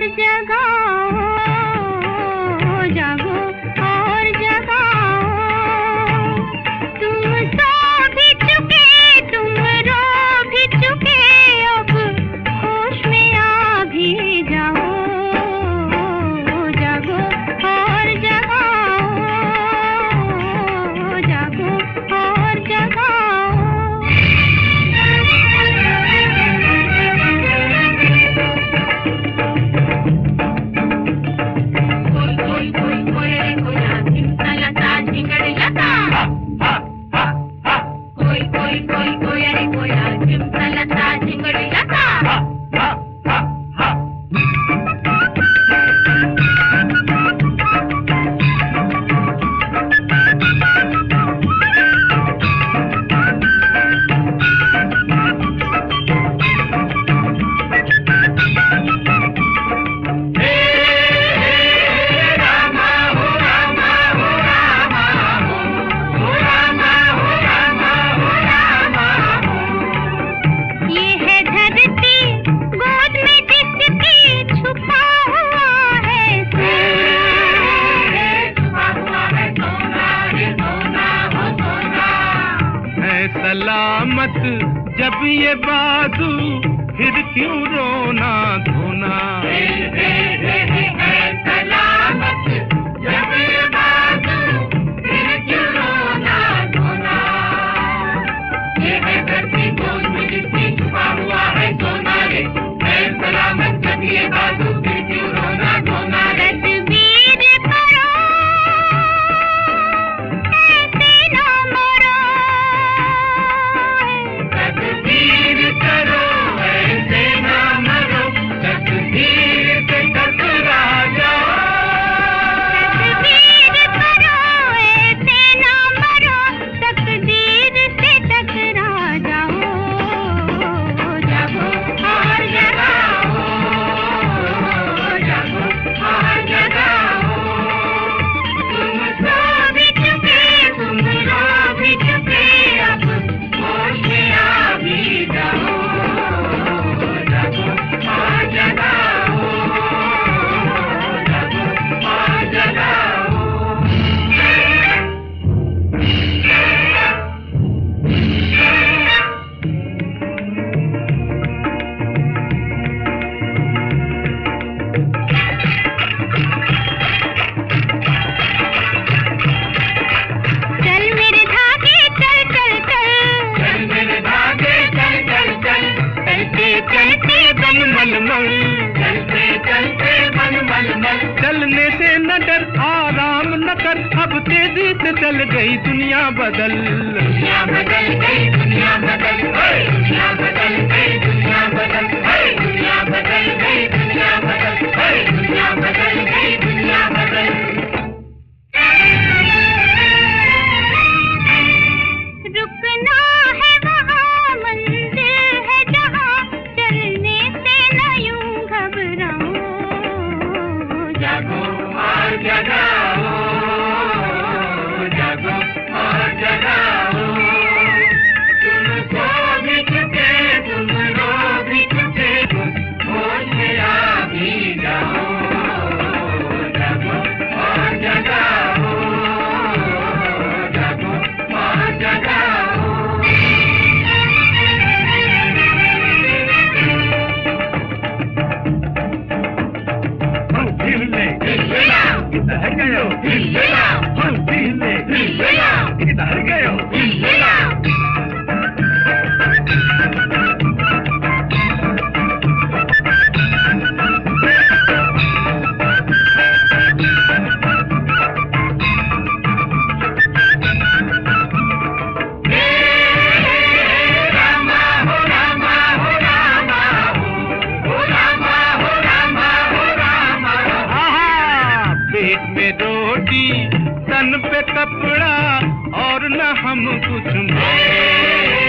सलामत जब ये बाजू फिर क्यों रोना धोना। सलामत जब ये बाजू फिर क्यों रोना धोना। ये है धरती गोद में जिसमें छुपा हुआ है सोना रे। है सलामत जब ये बाजू फिर क्यों रोना धोना रे। चलने से न डर आराम न कर अब तेजी से चल गई दुनिया बदल। दुनिया बदल गई दुनिया बदल गई दुनिया बदल गई दुनिया बदल गई दुनिया बदल गई दुनिया बदल गई दुनिया बदल गई दुनिया बदल। रुकना है वहाँ मंजिल है जहाँ चलने से न यूं घबराओ। जागो और जगाओ जागो और जगाओ। तुम सो भी चुके तुम रो भी चुके होश में आ भी जाओ। जागो और जगाओ जागो और जगाओ। तन पे कपड़ा और न हम कुछ